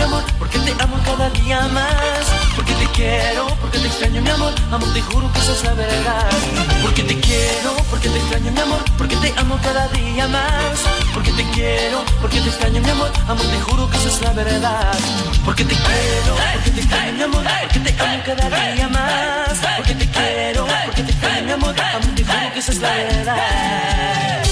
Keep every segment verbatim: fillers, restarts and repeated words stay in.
mi amor, porque te amo cada día más. Porque te quiero, porque te extraño, mi amor. Amor, te juro que esa es la verdad. Porque te quiero, porque te extraño, mi amor. Porque te amo cada día más. Porque te quiero, porque te extraño, mi amor. Amor, te juro que esa es la verdad. Porque te quiero, porque te extraño, mi amor. Porque te amo cada día más. Porque te quiero, porque te extraño, mi amor. Amor, te juro que esa es la verdad.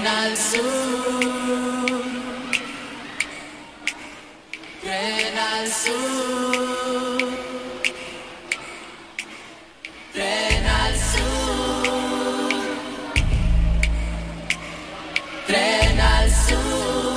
Tren al sur, tren al sur, tren al sur, tren al sur.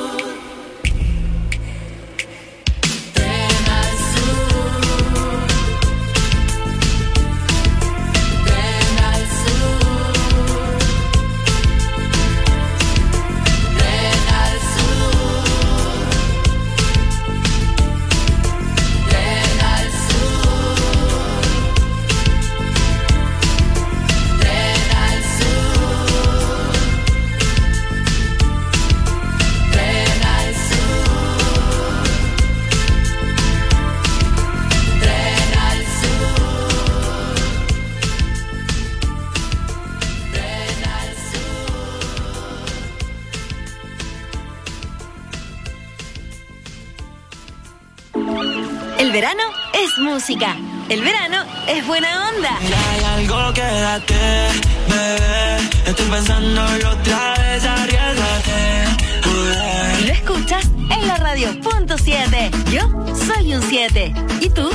El verano es música. El verano es buena onda. Hay algo, quédate, bebé. Estoy pensándolo otra vez, arriesgate. Y lo escuchas en la radio punto siete. Yo soy un siete. ¿Y tú?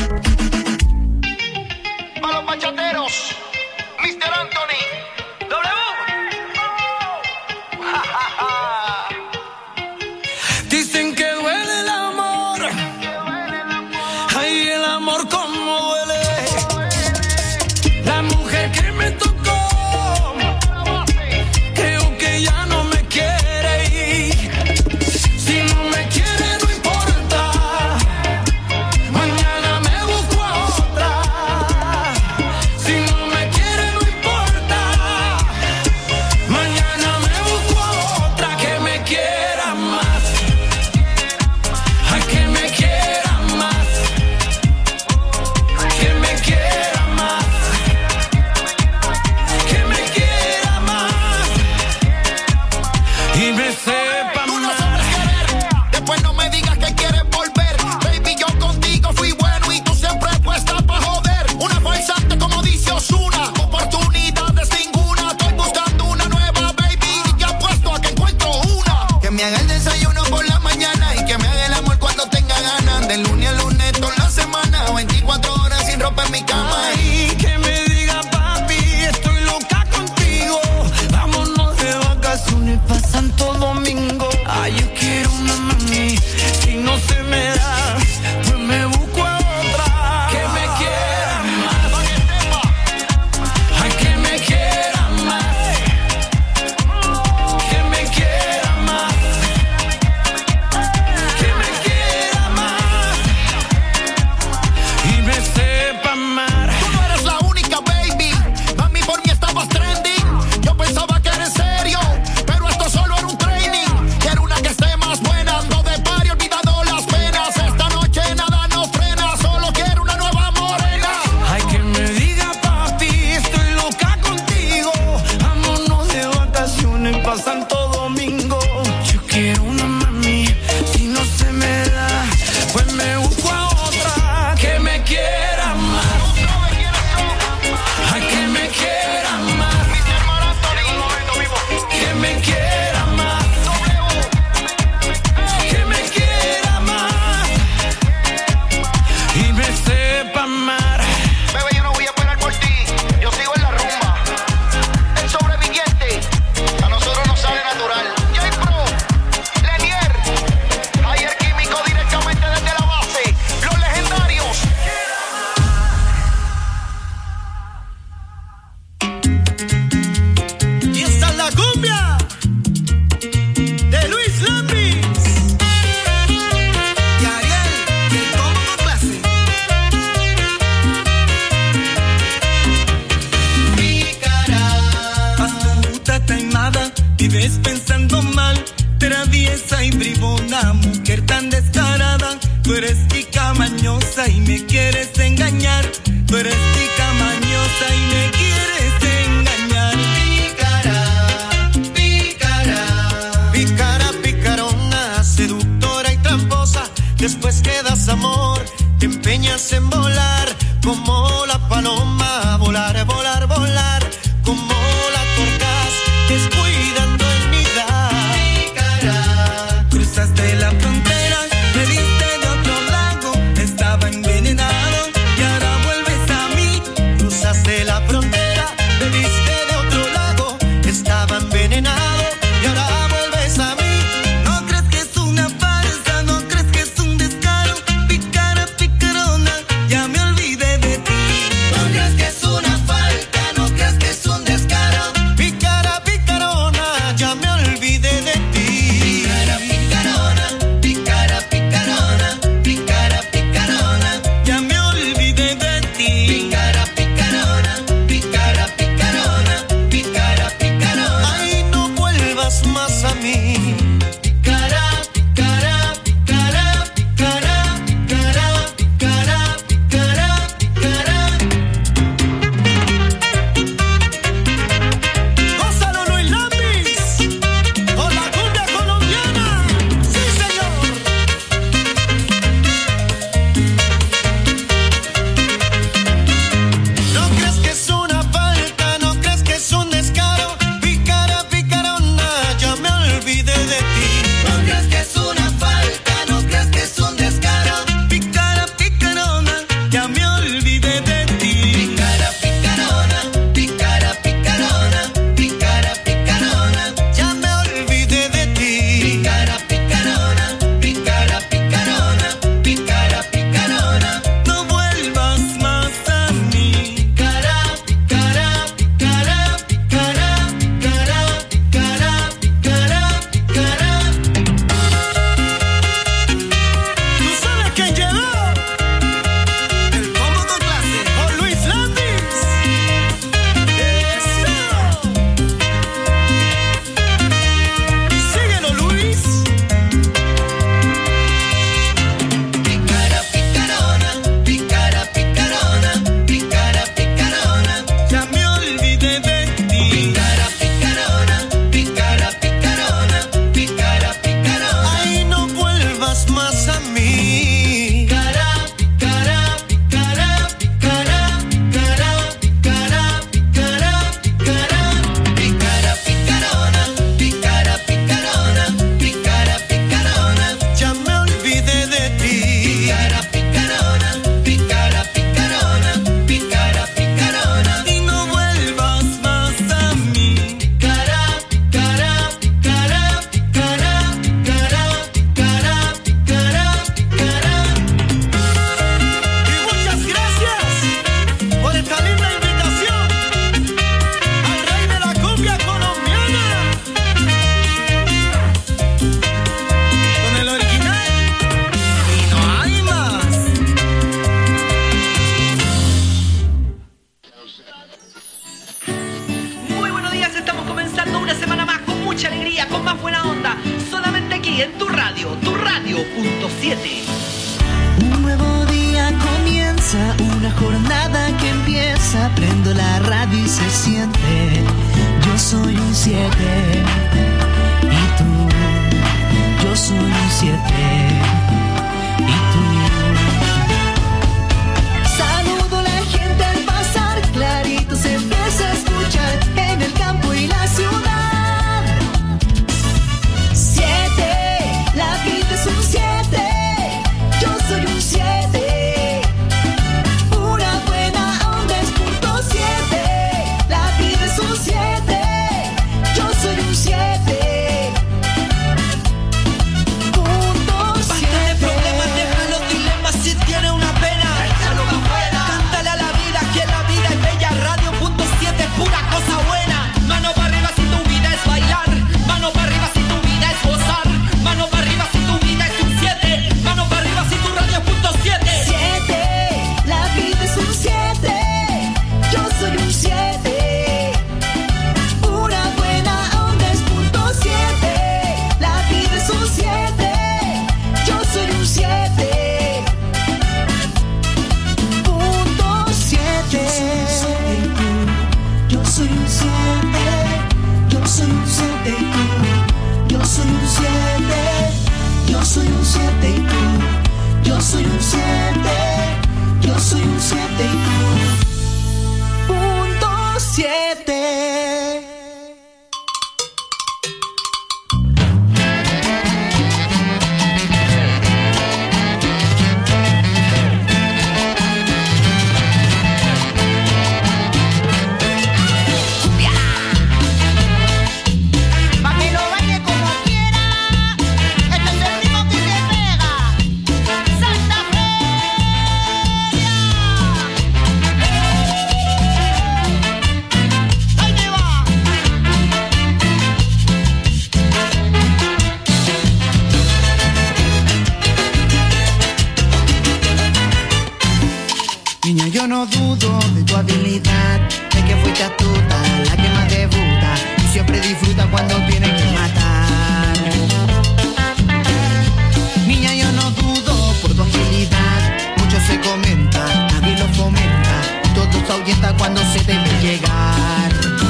Para los bachateros, mister Anthony. W. Dicen que duele el amor. Ay, el amor como duele. La mujer que me tocó, creo que ya no me quiere ir. Si no me quiere no importa, mañana me busco a otra. Si no me quiere no importa, mañana me busco a otra que me quiera más. Ay, que me quiera más, que me quiera más, que me quiera más y me sepa Tú no más. sabes querer, después no me digas que quieres volver. Baby, yo contigo fui bueno y tú siempre puesta pa' joder. Una farsante como dice Ozuna, oportunidades ninguna. Estoy buscando una nueva, baby, y ya apuesto a que encuentro una. Que me haga el desayuno por la mañana y que me haga el amor cuando tenga ganas. De lunes a lunes toda la semana, veinticuatro horas sin ropa en mi cama. Ay, que me diga papi, estoy loca contigo. Vámonos de vacaciones pa' Santo Domingo. Ay, yo quiero una mami, si no se me da, pues me busco a otra. Que me quiera más, ay, que me quiera más, que me quiera más, que me quiera más y me sepa amar. Tú no eres la única, baby. Mami, por mí estabas trending. Yo pensaba que era en serio, pero esto solo era un training. Quiero una que esté más buena, ando de party, olvidado las penas. Esta noche nada nos frena, solo quiero una nueva morena. Ay, que me diga papi, estoy loca contigo. Vámonos de vacaciones pa' Santo Domingo. Yo quiero una mami, si no se me da, pues me busco a otra que me quiera más. Ay, que me quiera más, que me quiera más, que me quiera más y me sepa amar. Bebé, yo no voy a esperar por ti, yo sigo en la rumba. El sobreviviente, a nosotros nos sale natural. J-Pro, Lenier, Ayer Químico directamente desde la base. Los legendarios. Y esta es la cumbia de Luis Lambis y Ariel, que como con clase. Pícara, astuta, taimada, vives pensando mal, traviesa y bribona, mujer tan descarada. Tú eres tica mañosa y me quieres engañar. Tú eres tica mañosa y me quieres engañar. Pícara, pícara, pícara, picarona, seductora y tramposa. Después que das amor, te empeñas en volar como la paloma. Volar, volar, volar, como la torcas, descuidando el nido. baby, se siente. Yo soy un siete y tú, yo soy un siete y tú. Saludo a la gente al pasar, clarito se empieza a escuchar en el campo y la ciudad. Siete, la vida es un siete, yo soy un siete. Pura buena onda es punto siete, la vida es un siete, yo soy un siete. Punto siete. Basta de problemas, deja los dilemas si tiene una pena. Échalo afuera. Cántale a la vida que la vida es bella. Radio punto siete es pura cosa buena. Mano para arriba si tu vida es bailar. Mano para arriba si tu vida es gozar. Mano para arriba si tu vida es un siete. Mano para arriba si tu radio es punto siete. Siete, la vida es un siete. Yo soy un siete. Pura buena onda es punto siete. La vida es un siete. Yo soy un siete. Punto siete. Yo soy un siete. Yo soy un siete y tú. Yo soy un siete. Yo soy un siete y tú. Yo soy un siete. Yo soy un siete y tú. Punto siete. Pa' que lo baile como quiera, este es el ritmo que te pega. Santa Feria. Ahí te va. Niña, yo no dudo de tu habilidad, de que fuiste astuta, la que más debuta y siempre disfruta cuando tiene que matar. Niña, yo no dudo por tu agilidad, mucho se comenta, nadie lo fomenta, todo se ahuyenta cuando se te ve llegar.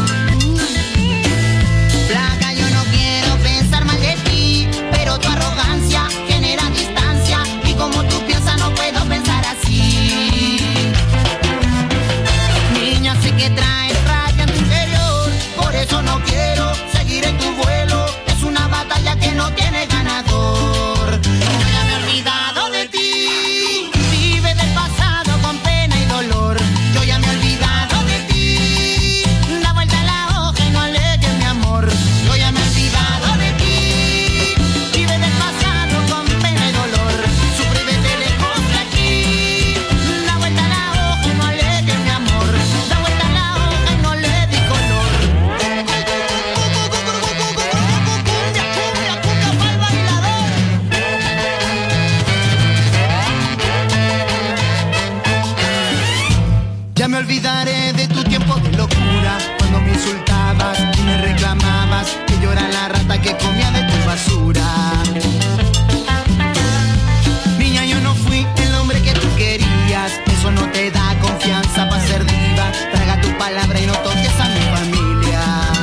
Flaca, yo no quiero pensar mal de ti, pero tu arrogancia genera distancia y como tú piensas no puedo pensar así. Niña, sé que traes raya en tu interior, por eso no quiero seguir en tu vuelo. Es una batalla que no tiene ganador. Yo ya me he olvidado de ti, vive del pasado con pena y dolor. Yo ya me he olvidado de ti, da vuelta a la hoja y no alegues mi amor. Yo ya me he olvidado de ti, vive del pasado con pena y dolor. Sufre y vete lejos de aquí, da vuelta a la hoja y no alegues mi amor. Da vuelta a la hoja y no le di color. Cumbia, cumbia, cumbia pa'l bailador. Ya me olvidaré de tu tiempo de locura, cuando me insultabas y me reclamabas que yo era la rata que comía de tu basura. Niña, yo no fui el hombre que tú querías, eso no te da confianza para ser diva. Traga tu palabra y no toques a mi familia.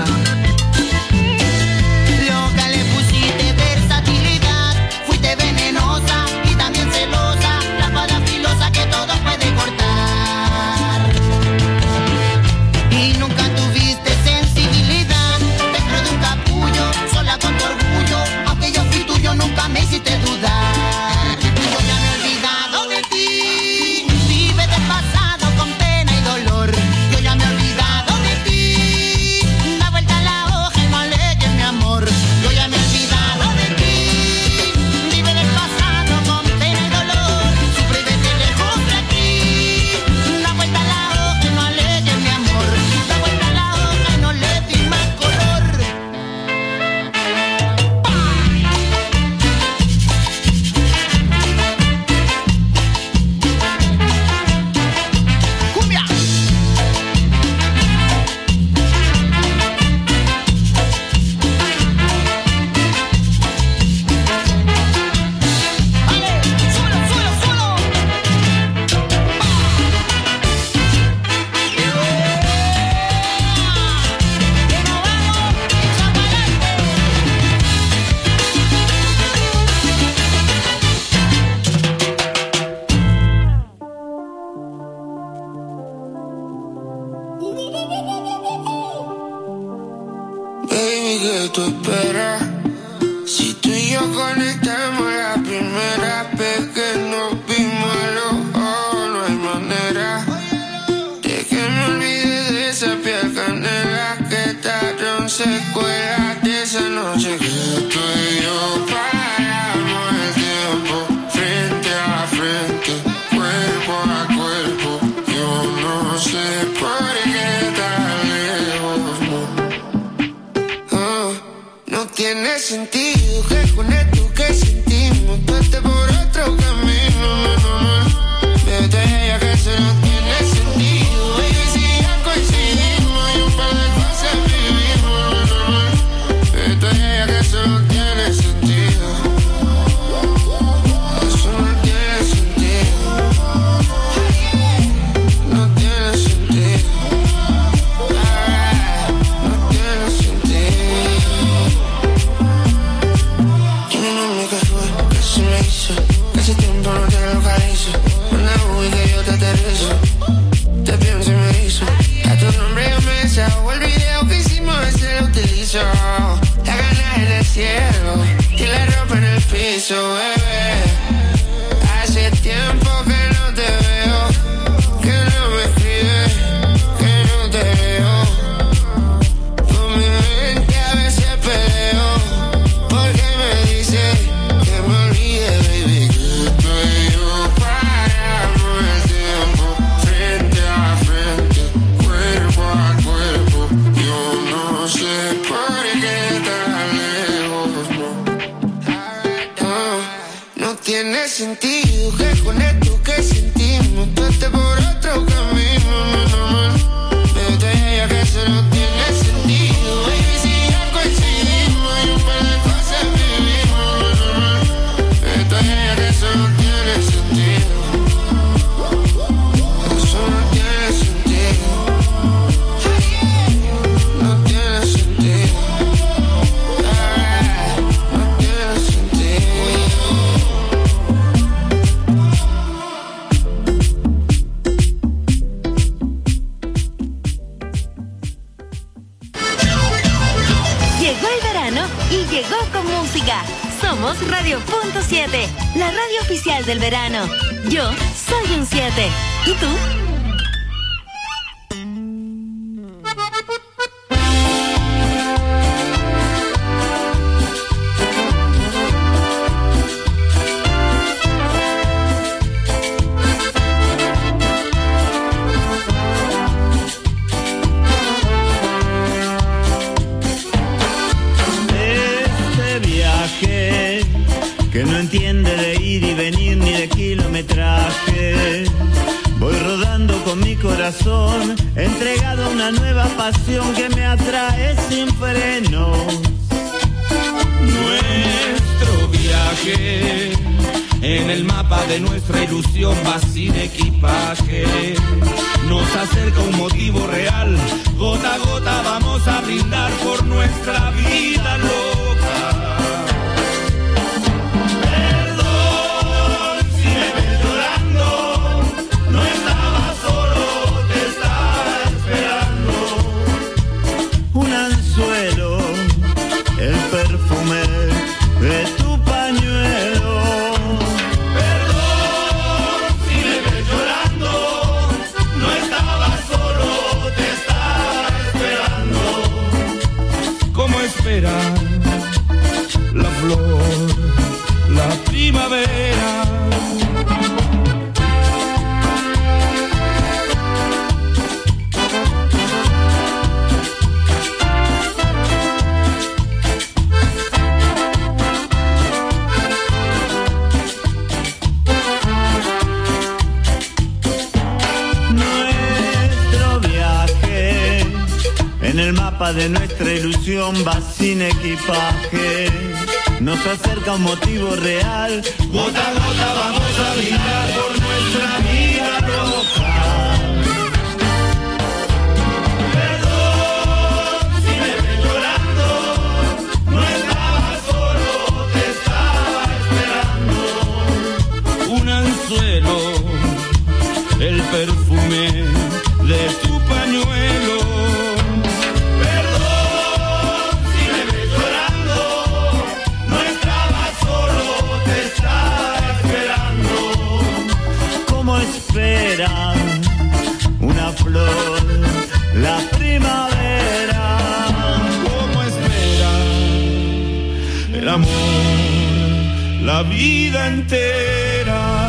Loca, le pusiste versatilidad, fuiste venenosa y también celosa, la espada filosa que todo puede cortar. Y nunca tuviste sensibilidad, dentro de un capullo que tú esperas. Si tú y yo conectamos la primera vez que nos vimos a los ojos, no hay manera de que me olvide de esa piel canela que tardaron secuelas de esa noche que tú y yo paramos el tiempo frente a frente, cuerpo a cuerpo. Yo no sé por qué tan lejos, no, oh, no tiene sentido que con esto que sentimos tú estés por otro camino, no, no, no. Desde ella que eso no tiene sentido, baby, si ya coincidimos y un par de cosas vivimos, no, no, no. Desde ella que eso no tiene sentido, eso no tiene sentido, no tiene sentido, ah, no tiene sentido. Yo no me qué fue, que se me hizo, que hace tiempo no te localizo. Una uy que yo te aterrizo, te pienso y me hizo. A tu nombre yo me desahogo, el video que hicimos ese lo utilizo. La gana en el cielo y la ropa en el piso, bebé. Hace tiempo que no te veo, que no me escribes, que no te veo. Con mi mente a veces peleo, porque me dice que me olvide, baby, que tú y yo paramos el tiempo frente a frente, cuerpo a cuerpo. Yo no sé por qué tan lejos, no, no, no tiene sentido que con esto que sentimos tú estés por otro camino, no, no, no. Desde ella que eso no tiene sentido, baby, si ya coincidimos y un par de cosas vivimos, no, no, no. Desde ella que eso no tiene sentido, eso no tiene sentido, no tiene sentido, ah, no tiene sentido. Llegó el verano y llegó con música. Somos Radio Punto siete, la radio oficial del verano. Yo soy un siete. ¿Y tú? Este viaje que no entiende de ir y venir ni de kilometraje. Voy rodando con mi corazón, entregado a una nueva pasión que me atrae sin frenos. Nuestro viaje en el mapa de nuestra ilusión va sin equipaje. Nos acerca un motivo real, gota a gota vamos a brindar por nuestra vida loca. Perdón si me ves llorando, no estaba solo, te estaba esperando. Un anzuelo, el perfume de tu pañuelo. Perdón si me ves llorando, no estaba solo, te estaba esperando. ¿Cómo esperar la flor, la primavera? Nuestro viaje en el mapa de nuestra ilusión va sin equipaje. Nos acerca un motivo real, Gota a gota vamos a brindar por nuestra vida roja. Perdón si me ves llorando, no estaba solo, te estaba esperando. Un anzuelo, el perfume de tu pañuelo. Perdón si me ves la vida entera.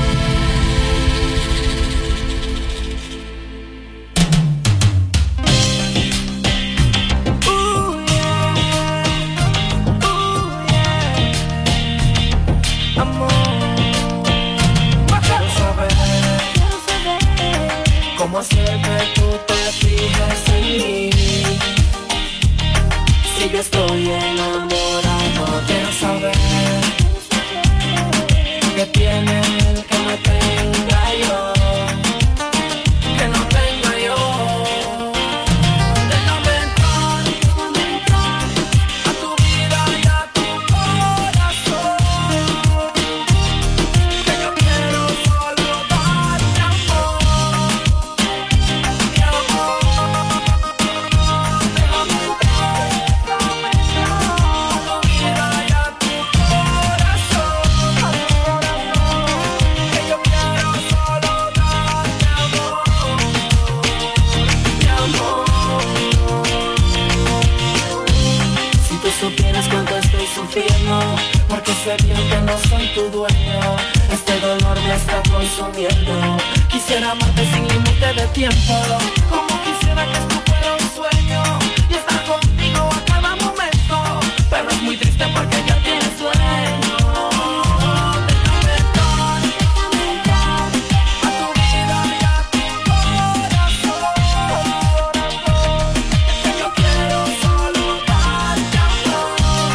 ¿Cómo hacer que tú te fijes en mí? Si yo estoy enamorado, quiero saber qué tiene él que no tenga yo, que no tenga yo. Déjame entrar, déjame entrar a tu vida y a tu corazón, que yo quiero solo darte amor. Supieras cuánto estoy sufriendo, porque sé bien que no soy tu dueño. Este dolor me está consumiendo. Quisiera amarte sin límite de tiempo, como quisiera que esto fuera un sueño y estar contigo a cada momento. Pero es muy triste porque ya tienes sueño. Déjame entrar, déjame entrar a tu vida y a tu corazón, que yo quiero solo darte amor.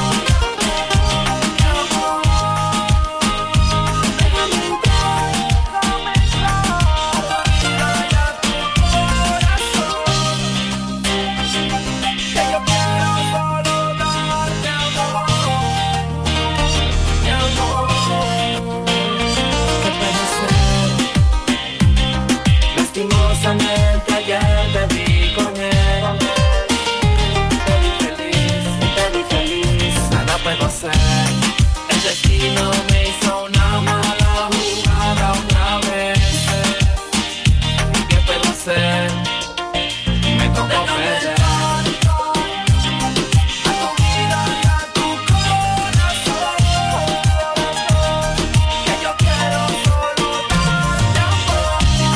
Lastimosamente ayer te vi con él, te vi feliz, te vi feliz. Nada puedo hacer, el destino me hizo una mala jugada otra vez. ¿Qué puedo hacer? Me tocó perder. A tu vida y a tu corazón, que yo quiero solo darte amor.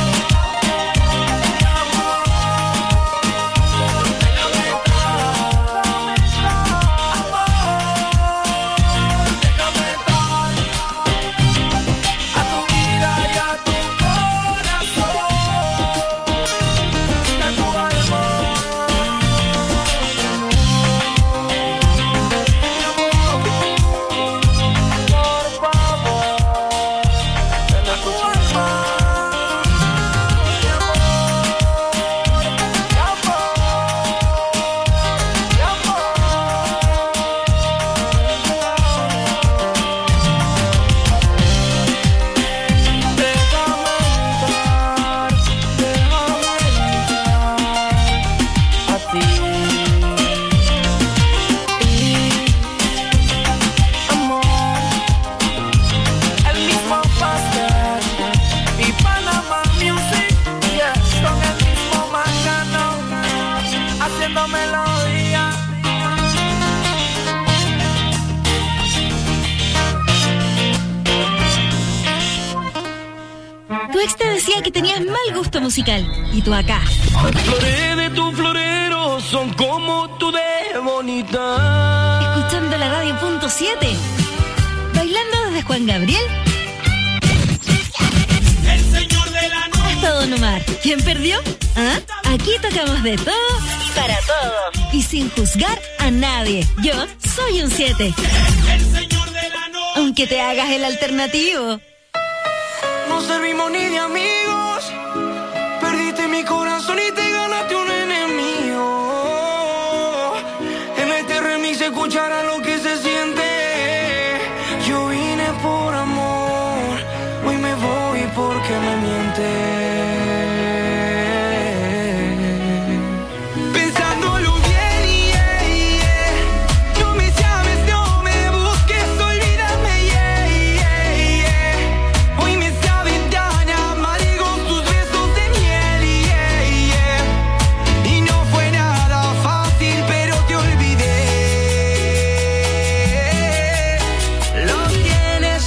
Tu ex te decía que tenías mal gusto musical. Y tú acá. Las flores de tu florero son como tú de bonita. Escuchando la radio punto siete. Bailando desde Juan Gabriel. El señor de la noche. Hasta Don Omar. ¿Quién perdió? ¿Ah? Aquí tocamos de todo y para todos. Y sin juzgar a nadie. Yo soy un siete. El señor de la noche. Aunque te hagas el alternativo. No servimos ni de amigos. Perdiste mi corazón y te ganaste un enemigo. En este remix se escuchará lo que se siente. Yo vine por amor, hoy me voy porque me mientes. Tienes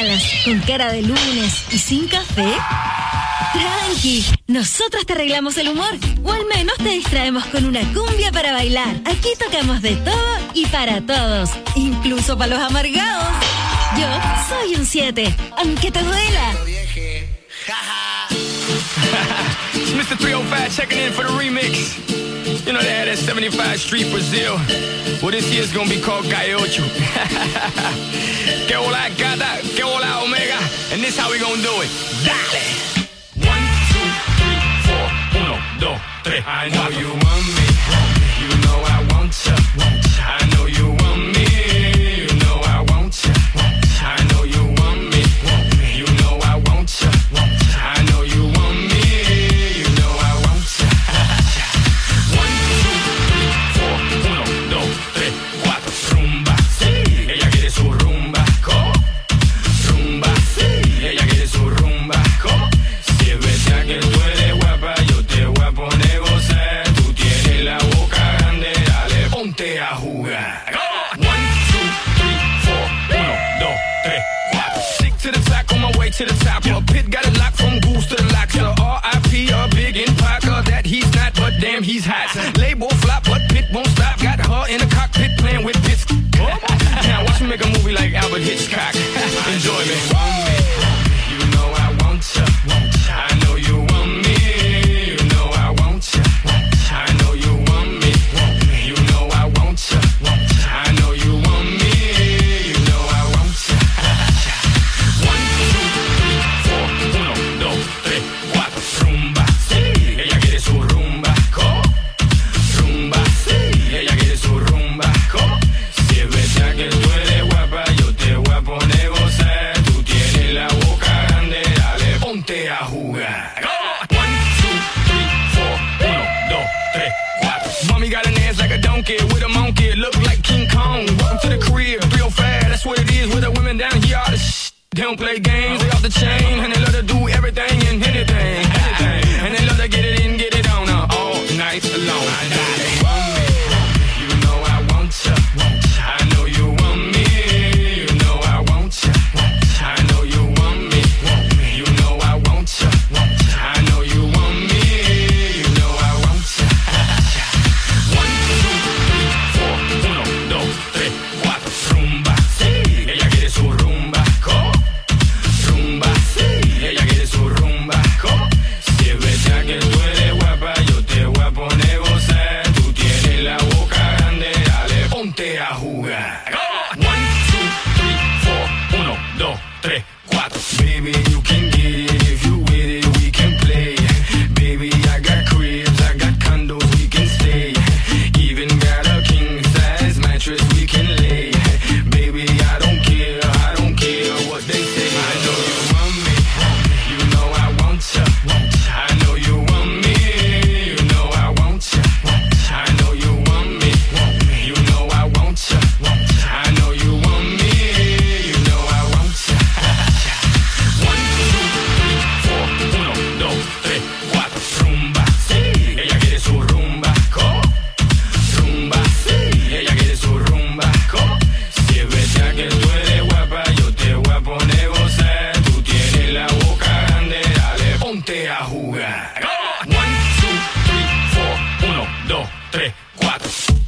mañanas, con cara de lunes y sin café? Tranqui, nosotros te arreglamos el humor, o al menos te distraemos con una cumbia para bailar. Aquí tocamos de todo y para todos, incluso para los amargados. Yo soy un siete, aunque te duela. It's Mister three oh five checking in for the remix. You know they had that seventy-five Street Brazil. Well, this year's gonna be called Gaiocho. Que hola gata, que hola omega. And this how we gonna do it. Dale. One, two, three, four. Uno, dos, tres. I know you want me. You know I want ya. I know you want me. You know I want ya. I know you want me. You know I want ya. I know you want me. You know I want ya. One, two, three, four. Uno, dos, tres, cuatro. Rumba, sí. Ella quiere su rumba. ¿Cómo? Rumba, sí. Ella quiere su rumba. ¿Cómo? Si es verdad que tú eres guapa, yo te voy a poner gozar. Tú tienes la boca grande, dale, ponte a jugar. One, two, three, four. Uno, dos, tres, cuatro. Stick to the top, on my way to the top. A pit got a lock from goose to the locks. R I P a big in Parker, that he's not, but damn he's hot. Label flop, but Pit won't stop. Got her in the cockpit playing with bits. Now watch me make a movie like Albert Hitchcock. Enjoy me. You know I want ya. I know you want me. You know I want ya. I know you want me. You know I want ya. I know you want me. You know I want ya. One, two, three, four. Uno, dos, tres, cuatro. Rumba, sí. Ella quiere su rumba. ¿Cómo? Rumba, sí. Ella quiere su rumba. ¿Cómo? Si es verdad que tú eres guapa, yo te voy a poner gozar. Tú tienes la boca grande, dale, ponte a jugar. One, two, three, four. Uno, dos, tres, cuatro. Mommy got an ass like a donkey with a monkey. Look like King Kong. Welcome to the crib, real fast. That's what it is with the women down here. All the sh- They don't play games, they off the chain. And they love to do everything and anything. anything. And they love to get it in, get it on uh, all night long. You want me, you know I want ya. I know you want me, you know I want ya. I know you want me, you know I want ya. I know you want me, you know I want ya. One, two, three, four. Uno, dos, tres, cuatro. Rumba, sí. Ella quiere su rumba. ¿Cómo? Rumba, sí. Ella quiere su rumba. ¿Cómo? Si es verdad que tú eres guapa, yo te voy a poner gozar. Tú tienes la boca grande, dale, ponte a jugar. One, two, three, four. Uno, dos, tres, cuatro. Baby, you can get it if you with it, we can play. Baby, I got cribs, I got condos, we can stay. Even got a king size mattress we can lay. Baby, I don't care, I don't care what they say. I know you want me, you know I want ya. I know you want me, you know I want ya. I know you want me, you know I want ya. I know you want me, you know I want ya. One, two, three, four. Uno, dos, tres, cuatro. Rumba, sí. Ella quiere su rumba. ¿Cómo? Rumba, sí. Ella quiere su rumba. ¿Cómo? Si es verdad que tú eres guapa, yo te voy a poner gozar. Tú tienes la boca grande, dale, ponte a jugar. One, two, three, four. Uno, dos, tres, cuatro.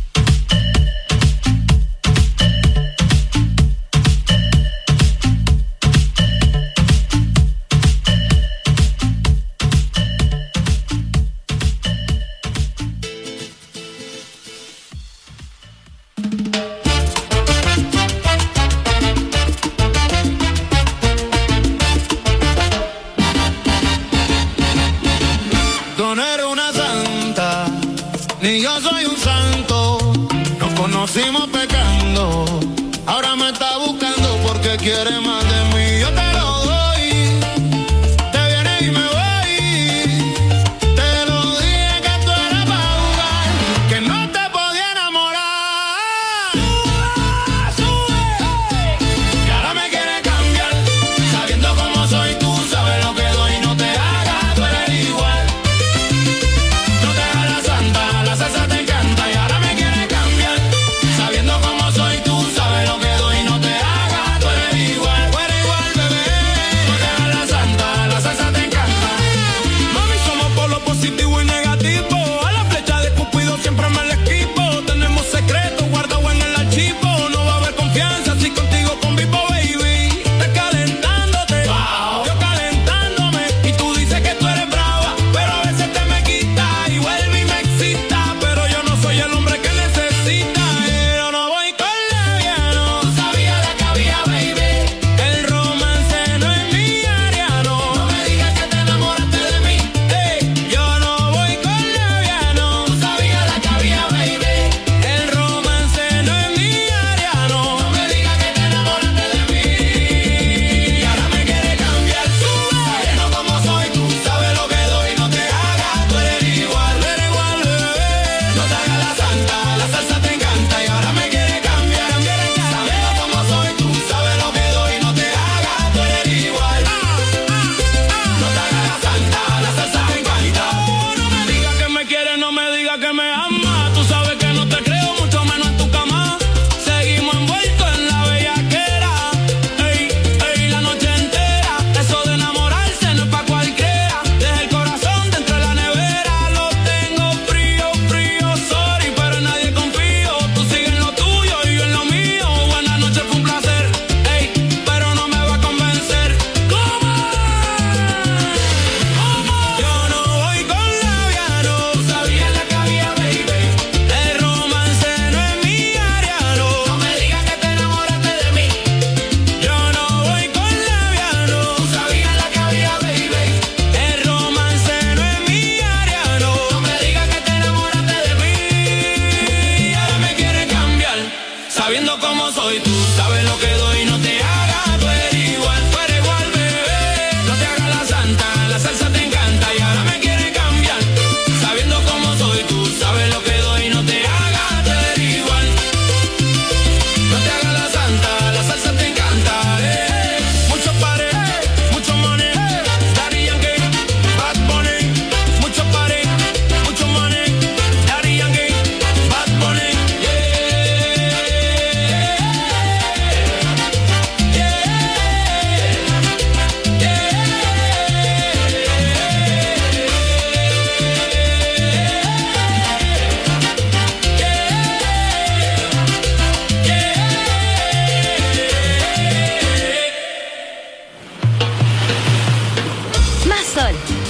Tú no eres una santa, ni yo soy un santo. Nos conocimos pecando, ahora me está buscando porque quiere más de mí. Yo te lo doy, te vienes y me voy. Te lo dije que tú eras para jugar, que no te podía enamorar. Sube, sube, y ahora me quiere cambiar, sabiendo cómo soy. Tú sabes lo que doy, no te hagas, tú eres igual. No te hagas la santa, la salsa te encanta y ahora me quiere cambiar, sabiendo cómo soy. Tú sabes lo que doy, no te hagas, tú eres igual. Tú eres igual.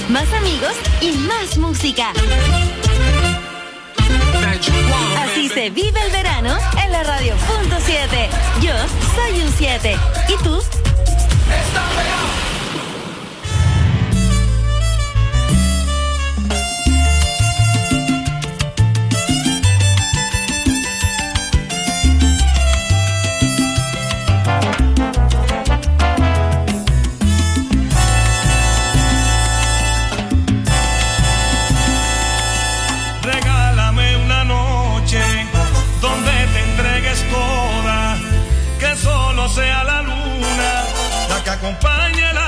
más amigos y más música. Así se vive el verano en la radio punto siete. Yo soy un siete. ¿Y tú? Sea la luna la que acompañe la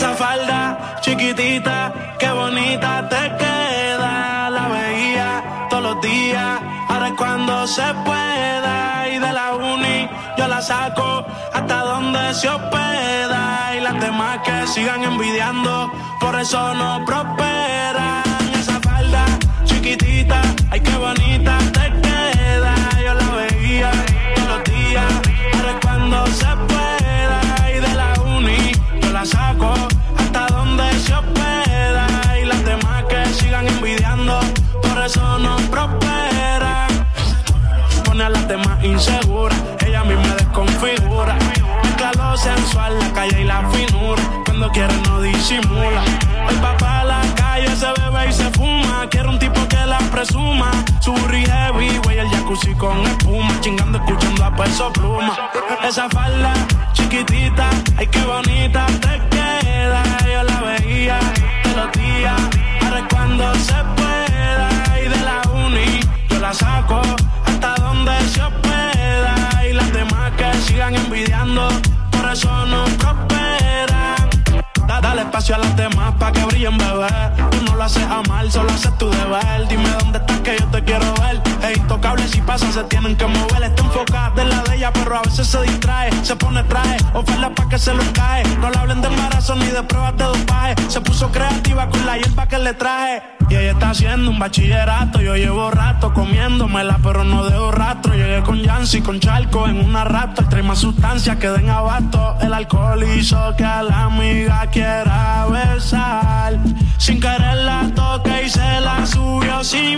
Esa falda chiquitita, qué bonita te queda. La veía todos los días, ahora es cuando se pueda. Y de la uni yo la saco hasta donde se hospeda. Y las demás que sigan envidiando, por eso no prosperan. Esa falda chiquitita, ay qué bonita te queda. Yo la veía todos los días, ahora es cuando se pueda. Y de la uni yo la saco hasta donde se hospeda. Y las demás que sigan envidiando, por eso no prosperan. Pone a las demás inseguras, ella a mí me desconfigura. Mezcla lo sensual, la calle y la finura. Cuando quiere no disimula. Hoy va pa' la calle, se bebe y se fuma. Quiero un tipo que la presuma. Su burri heavy, güey, el jacuzzi con espuma. Chingando, escuchando a Peso Pluma. Esa falda chiquitita, ay qué bonita te queda. Yo la veía todos los días, ahora es cuando se pueda. Y de la uni yo la saco hasta donde se hospeda. Y las demás que sigan envidiando, por eso no prosperan. Da, dale espacio a las demás pa' que brillen, bebé. Tú no lo haces a mal, solo haces tu deber. Dime dónde estás que yo te quiero ver. Es intocable, si pasa se tienen que mover. Está enfocada en la de ella, pero a veces se distrae. Se pone traje, oferta pa' que se lo cae. No le hablen de embarazo ni de pruebas de dopaje. Se puso creativa con la hierba que le traje. Y ella está haciendo un bachillerato. Yo llevo rato comiéndomela, pero no dejo rastro. Llegué con Yancy, con Charco en una raptor. Trae más sustancias que den abasto. El alcohol hizo que a la amiga quiera besar. Sin querer la toqué y se la subió sin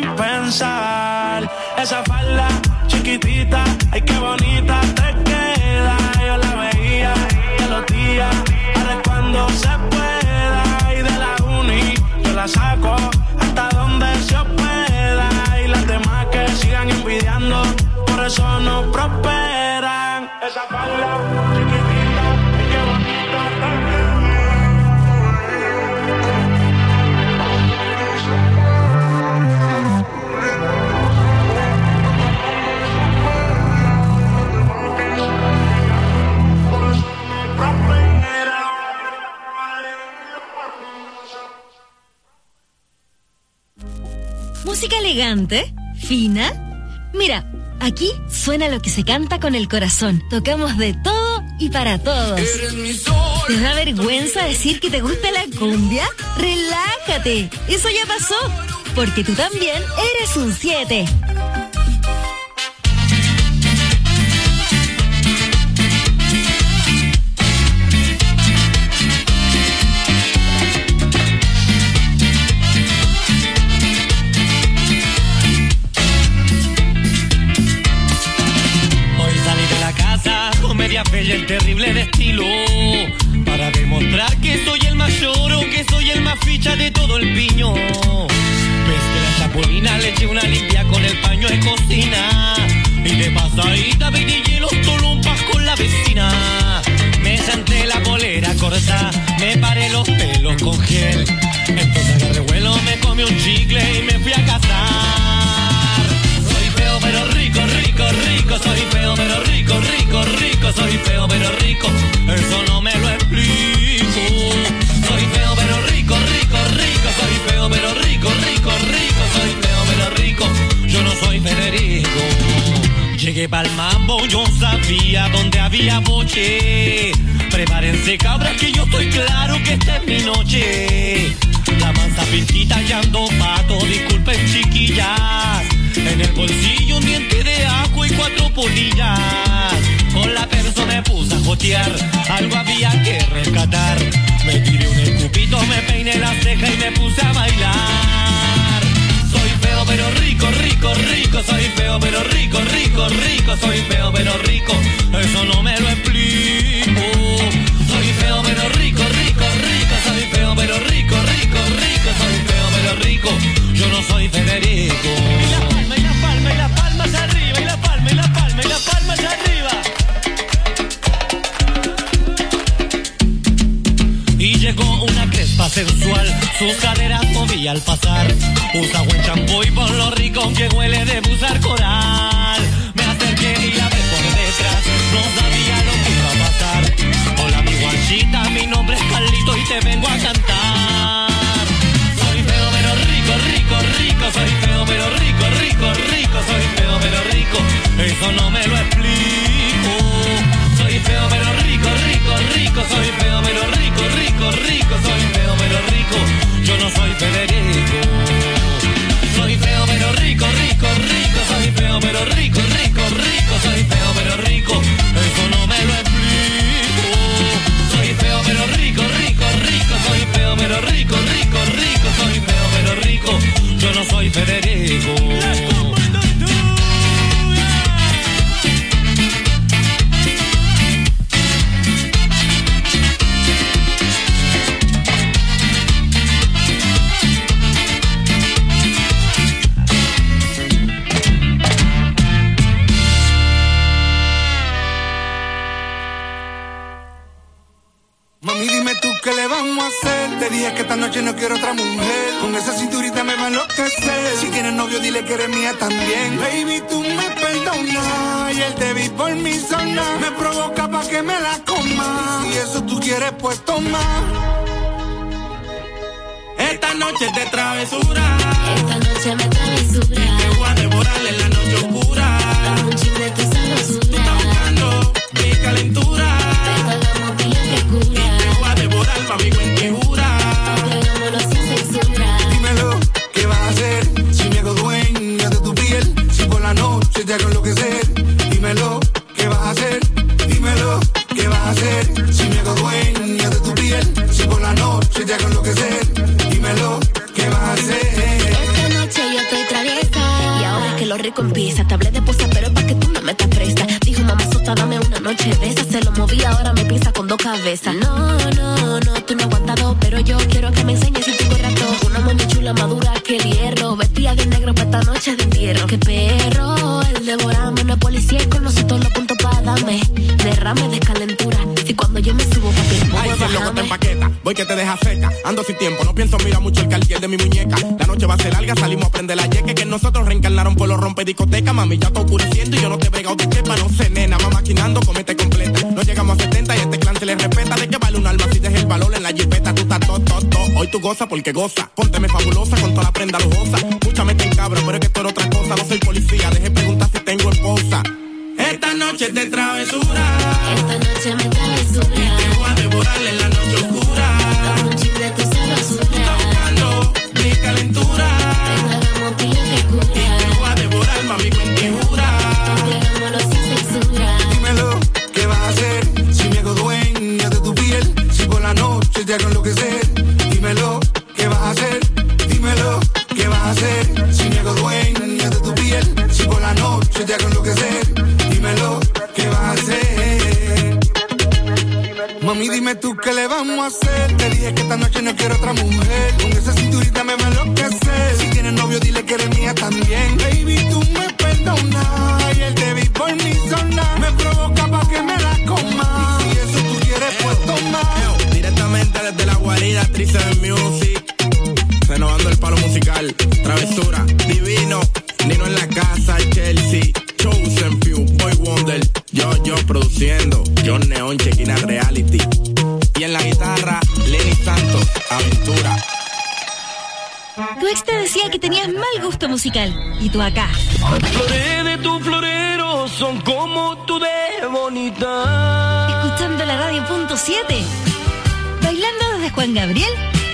pensar. Esa falda chiquitita, ay qué bonita te queda. Yo la veía todos los días, ahora es cuando se pueda. Y de la uni yo la saco hasta donde se hospeda. Y las demás que sigan envidiando, por eso no prosperan. Esa falda chiquitita, ay qué bonita te queda. Música elegante, fina. Mira, aquí suena lo que se canta con el corazón. Tocamos de todo y para todos. ¿Te da vergüenza decir que te gusta la cumbia? Relájate, eso ya pasó, porque tú también eres un siete. Y el terrible de estilo, para demostrar que soy el mayor o que soy el más ficha de todo el piño. Ves que la chapulina le eché una limpia con el paño de cocina, y de pasadita vendí los tolumpas con la vecina. Me senté la polera corta, me paré los pelos con gel, entonces agarré vuelo, me comí un chicle y me fui a cazar. Soy feo pero rico, rico, rico, soy feo pero rico, rico, rico, soy feo pero rico, eso no me lo explico. Soy feo pero rico, rico, rico, soy feo pero rico, rico, rico, soy feo pero rico, yo no soy Federico. Llegué pa'l mambo, yo sabía dónde había boche. Prepárense cabras que yo estoy claro que esta es mi noche. La mansa pintita y ando pato, disculpen chiquillas. En el bolsillo un diente de ajo y cuatro polillas. Con la perso me puse a jotear, algo había que rescatar. Me tiré un escupito, me peiné la ceja y me puse a bailar. Soy feo pero rico, rico, rico, soy feo pero rico, rico, rico, soy feo pero rico, eso no me lo explico. Soy feo pero rico, rico, rico, soy feo pero rico, rico, rico, soy feo pero rico, yo no soy Federico. Y la palma, y la palma, y la palma hacia arriba, y la palma, y la palma, y la palma hacia arriba. Y llegó una crespa sensual, sus caderas movía al pasar. Usa buen champú y por lo rico que huele de busar coral. Me acerqué y la ve por detrás, no sabía lo que iba a pasar. Hola mi guachita, mi nombre es Carlito y te vendo tú qué le vamos a hacer. Te dije que esta noche no quiero otra mujer. Con esa cinturita me va a enloquecer. Si tienes novio dile que eres mía también. Baby, tú me perdonas y el te vi por mi zona me provoca pa' que me la coma. Si eso tú quieres pues toma. Esta noche es de travesura. Esta noche me travesura. Y te voy a devorar en la noche oscura. Dame un chin de tu sabrosura. Tú estás buscando mi calentura. Pero hagamos bien que cura. Y te voy a devorar pa' mi cuentigura. Hagámoslo sin censura. Dímelo, ¿qué vas a hacer? Si me hago dueña de tu piel. Si por la noche te hago enloquecer. Dímelo, ¿qué vas a hacer? Dímelo, ¿qué vas a hacer? Si me hago dueña de tu piel. Si por la noche te hago enloquecer. Dímelo, ¿qué vas a hacer? Esta noche yo estoy traviesa. Y ahora es que lo rico empieza. Te hablé de posa, pero es pa' que tú me metas presta. Dijo mamá sota, dame una noche de esa. Se lo moví, ahora me piensa con dos cabezas. No, no, no, tú no aguantas dos. Pero yo quiero que me enseñes si te corrato. Una mami chula madura que el hierro. Vestida de negro para esta noche de entierro. Qué perro, el devorame. No es policía y con nosotros los puntos para darme. Derrame de calentura. Si cuando yo me subo, papi, el ay, si el loco te empaqueta, voy que te deja seca. Ando sin tiempo, no pienso, mira mucho el cartier de mi muñeca. La noche va a ser larga, salimos a prender la yeque. Que nosotros reencarnaron por los rompe discoteca. Mami, ya está oscureciendo y yo no te he bregado de quepa. No sé, nena, va maquinando, comete completa. No llegamos a setenta y este clan se le respeta. ¿De qué vale un alma si dejas el valor en la jipeta? Tú estás todo, todo, todo. Hoy tú goza porque goza. Pónteme fabulosa con toda la prenda lujosa. Mucha mente en cabra, pero es que esto era otra cosa. No soy policía, deje preguntar si tengo esposa. Esta noche es de travesura. Esta noche me travesura. Y te voy a devorar en la noche oscura. Dame un chin de tu sabrosura. Tú estás buscando mi calentura. Pero hagamos bien que cura. Y te voy a devorar, mami, cuentigura. Hagámoslo sin censura. Dímelo, ¿qué vas a hacer? Si me hago dueña de tu piel. Si por la noche te hago enloquecer. Dímelo, ¿qué vas a hacer? Dímelo, ¿qué vas a hacer? Si me hago dueña de tu piel. Si por la noche te hago enloquecer. Dímelo, ¿qué vas a hacer? Mami, dime tú qué le vamos a hacer. Te dije que esta noche no quiero otra mujer. Con esa cinturita me va a enloquecer. Si tienes novio, dile que eres mía también. Baby, tú me perdonas y el te vi por mi zona me provoca pa' que me la coma. Y si eso tú quieres, pues toma. Directamente desde la guarida, Trice Music. Renovando el palo musical. Travesura, divino. Nino en la casa, Chelsea. Chosen Few, Boy Wonder. Yo, yo produciendo. John Neon, Chequina Reality. Y en la guitarra, Lenny Santos, Aventura. Tu ex te decía que tenías mal gusto musical. Y tú acá. Flores de tu florero son como tú de bonita. Escuchando la radio punto siete. Bailando desde Juan Gabriel.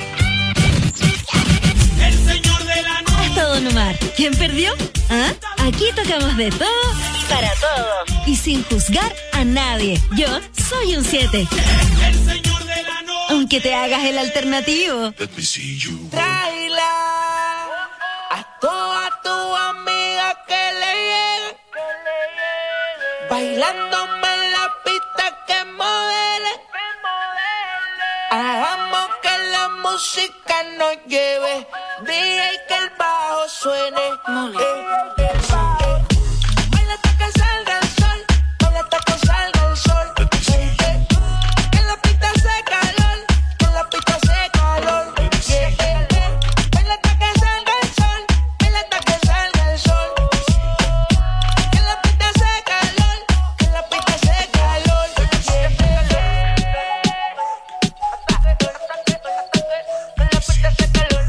El señor de la noche. Hasta Don Omar. ¿Quién perdió? ¿Ah? Aquí tocamos de todo y para todos. Y sin juzgar a nadie. Yo soy un siete. El señor de la noche. Aunque te hagas el alternativo. Let me see you. Tráela a toda tu amiga que le llegue. Bailándome en la pista que modele. Hagamos que la música nos lleve. D J que el bajo suene. Eh, eh, eh. Baila hasta que salga el sol. Baila hasta que salga el sol. Eh, eh. Que en la pista hace calor. Que en la pista hace calor. Yeah, eh, eh. Baila hasta que salga el sol. Baila hasta que salga el sol. Que en la pista hace calor. Que en la pista hace calor. Yeah, eh, eh. Que en la pista hace calor.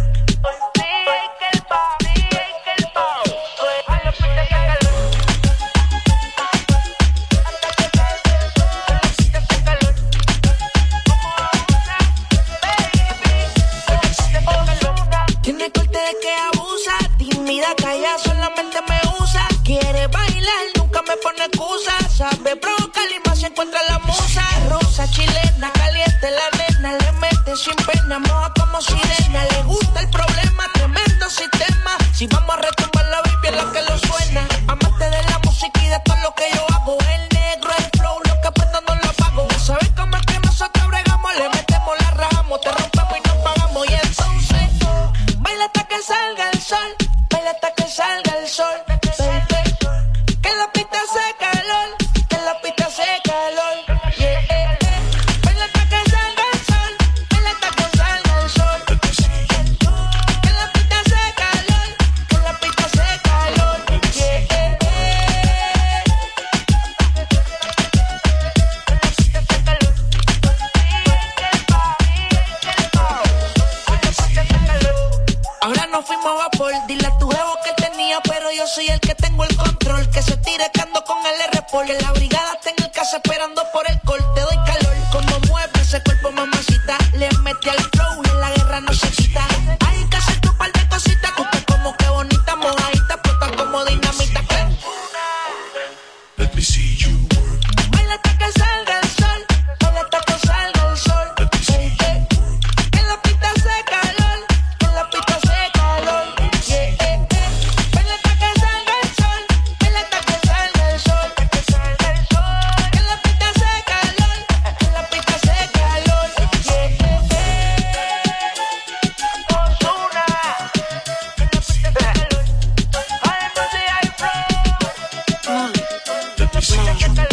Tiene corte de que abusa, tímida, calla, solamente me usa. Quiere bailar, nunca me pone excusa. Sabe provocar y más se encuentra la musa. Rosa, chilena, caliente la nena. Le mete sin pena, moja como sirena. Le gusta el problema, tremendo sistema. Si vamos a retumbar la baby es la que lo suena. Amante de la música y de todo lo que yo hago. El negro, el flow, lo que prendo no lo apago. ¿Sabes cómo es que nosotros bregamos? Le metemos, la rajamos, te rompemos y nos pagamos. Y entonces, baila hasta que salga el sol. Baila hasta que salga el sol. Baby. Que en la pista hace calor. Que en la pista hace calor. Porque la brigada está en el casa esperando por el corte. Doy calor, como mueve ese cuerpo, mamacita. Le metí al flow y en la guerra no se quita. Hay que hacer tu par de cositas. Tú estás como que bonita, mojadita, puesta como dinamita. Let me see you work. Baila hasta que salga el sol. Baila hasta que salga el sol. Let me see you work. En la pista hace calor. En la pista hace calor. Yeah, eh, eh. Baila hasta que salga el sol. Baila hasta que salga el sol. En la pista hace calor. En la pista hace calor. Yeah, eh, eh. Ozuna. En la pista hace calor. Ay, no sé, hay flow. Let me see you work.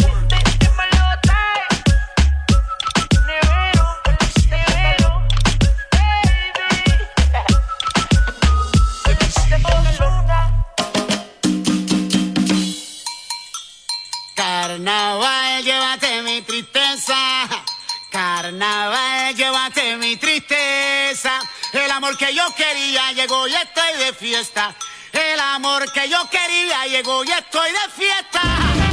Carnaval, llévate mi tristeza. Carnaval, llévate mi tristeza. El amor que yo quería llegó y estoy de fiesta. El amor que yo quería llegó y estoy de fiesta.